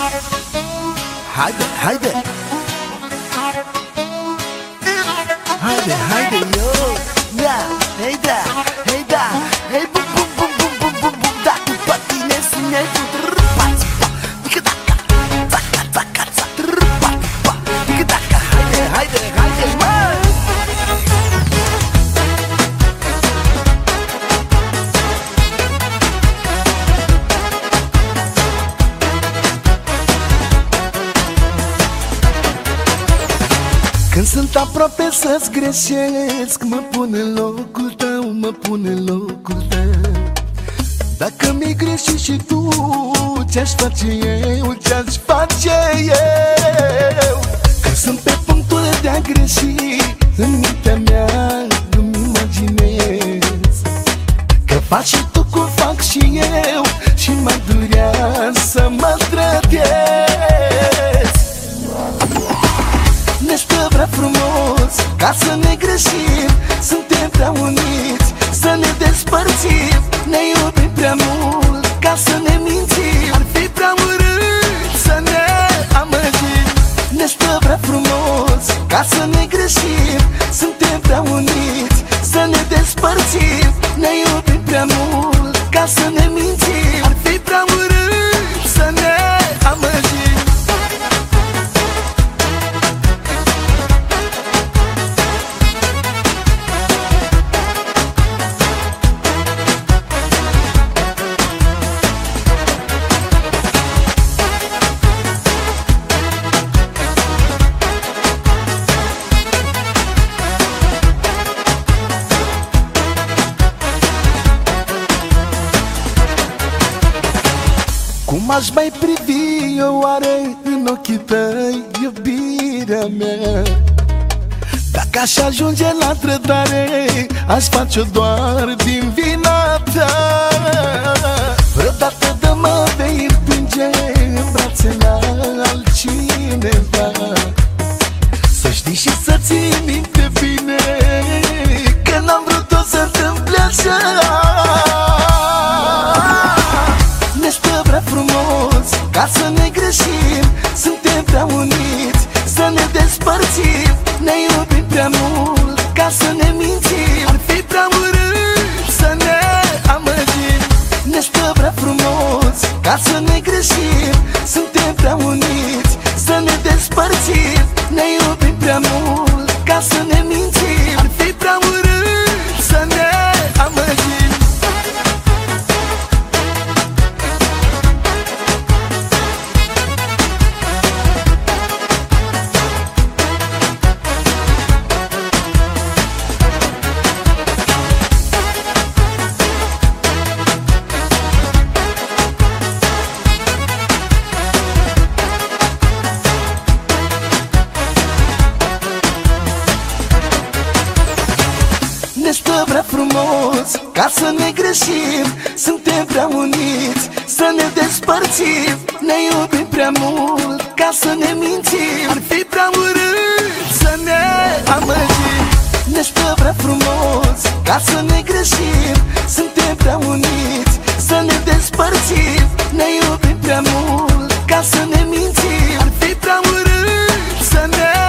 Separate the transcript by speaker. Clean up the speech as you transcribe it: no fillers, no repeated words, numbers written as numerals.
Speaker 1: Haide, haide. Haide, haide, yo. Da, hei da, hei da. Hei bum bum bum bum bum bum bum. Da, cu patinezi ne-ai pați pa. Dică daca, daca, daca, pați pa. Dică daca, haide, haide, haide, mă. Când sunt aproape să-ți greșesc, mă pun în locul tău, mă pun în locul tău. Dacă mi-ai greșit și tu, ce-aș face eu, ce-aș face eu? Când sunt pe punctul de a greși, în mintea mea îmi imaginez că faci și tu cum fac și eu, și mă durea să mă trădez. Ne stă prea frumos ca să ne greșim, suntem prea uniți să ne despărțim. Ne iubim prea mult ca să ne mințim, ar fi prea urât să ne amăgim. Ne stă prea frumos ca să ne greșim, suntem prea uniți să ne despărțim. Ne iubim prea mult ca să ne mințim, ar fi prea urât să ne amăgim. Cum aș mai privi eu oare în ochii tăi, iubirea mea? Dacă aș ajunge la trădare, aș face-o doar din vina ta. Vreodată de mă vei împinge în brațe la altcineva. Să știi și să ții minte bine că n-am vrut-o să întâmple așa. Ne stă prea frumos ca să ne greșim, suntem prea uniți să ne despărțim. Ne iubim prea mult ca să ne mințim, ar fi prea urât să ne amăgim. Ne stă prea frumos ca să ne greșim, suntem prea uniți să ne despărțim. Ne iubim prea mult ca să ne mințim, ar fi prea urât să ne amăgim. Ne stă prea frumos ca să ne greșim, suntem prea uniți să ne despărțim. Ne iubim prea mult ca să ne mințim, ar fi prea urât să ne amăgim. Ne stă prea frumos ca să ne greșim, suntem prea uniți să ne despărțim. Ne iubim prea mult ca să ne mințim, ar fi prea urât să ne